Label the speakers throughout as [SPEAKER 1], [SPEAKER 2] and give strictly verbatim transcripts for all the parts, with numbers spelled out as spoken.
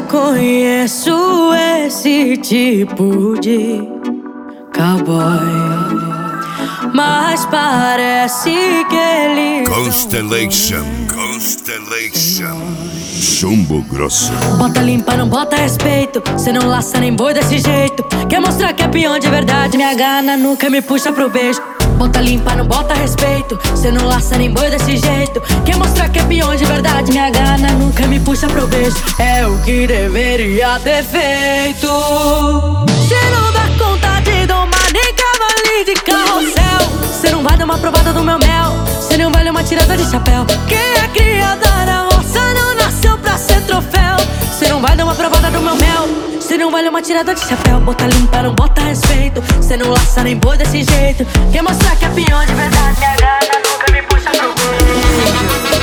[SPEAKER 1] conheço esse tipo de cowboy, mas parece que ele
[SPEAKER 2] Constellation, Constellation, Chumbo Grosso.
[SPEAKER 1] bota limpa, não bota respeito. Cê não laça nem boi desse jeito. Quer mostrar que é peão de verdade, me agarra na nuca e me puxa pro beijo. Bota limpa, não bota respeito. Cê não laça nem boi desse jeito. Quer mostrar que é peão de verdade, me agarra na nuca e me puxa pro beijo. É o que deveria ter feito. Cê não dá conta de domar nem cavalinho de carrossel. Cê não vai dar uma provada do meu mel. Cê não vale uma tirada de chapéu. Quem é criada na roça não nasceu pra ser troféu. Cê não vai dar uma provada do meu mel. Cê não vale uma tirada de chapéu. Bota limpa, não bota respeito. Cê não laça nem boi desse jeito. Quer mostrar que é peão de verdade, me agarra, nunca me puxa pro beijo.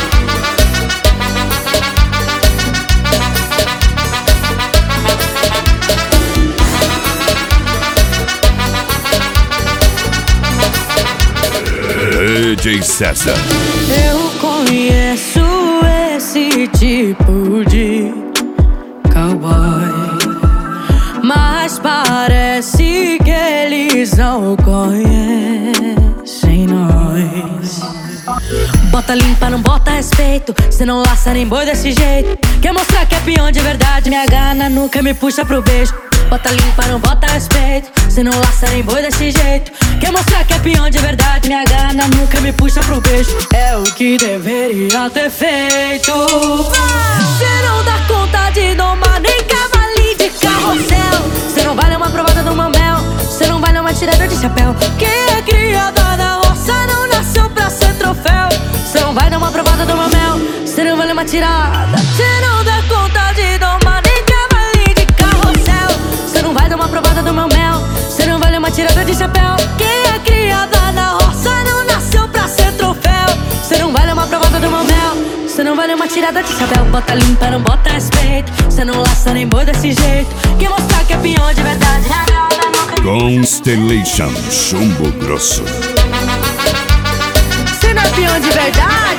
[SPEAKER 2] D J César.
[SPEAKER 1] Eu conheço esse tipo de cowboy, mas parece que eles não conhecem nós. Bota limpa, não bota respeito. Cê não laça nem boi desse jeito. Quer mostrar que é peão de verdade, me agarra na nuca e me puxa pro beijo. Bota limpa, não bota respeito. Cê não laça nem boi desse jeito. Quer mostrar que é peão de verdade, me agarra na nuca e me puxa pro beijo. É o que deveria ter feito. Cê não dá conta de domar nem cavalinho de carrossel. Cê não vale uma provada do mamel. Cê não vale uma tirada de chapéu. Quem é criada na roça não nasceu pra ser troféu. Cê não vai dar uma provada do mamel. Cê não vale uma tirada. Cê não dá conta de domar nem cavalinho de carrossel. Cê não vai dar uma provada do meu mel. Cê não vale uma tirada de chapéu. Quem é criada na roça não nasceu pra ser troféu. Cê não vale uma provada do meu mel. Cê não vale uma tirada de chapéu. Bota limpa, não bota respeito. Cê não laça nem boi desse jeito. Quer mostrar que é peão de verdade,
[SPEAKER 2] Constellation, Chumbo Grosso.
[SPEAKER 1] cê não é peão de verdade.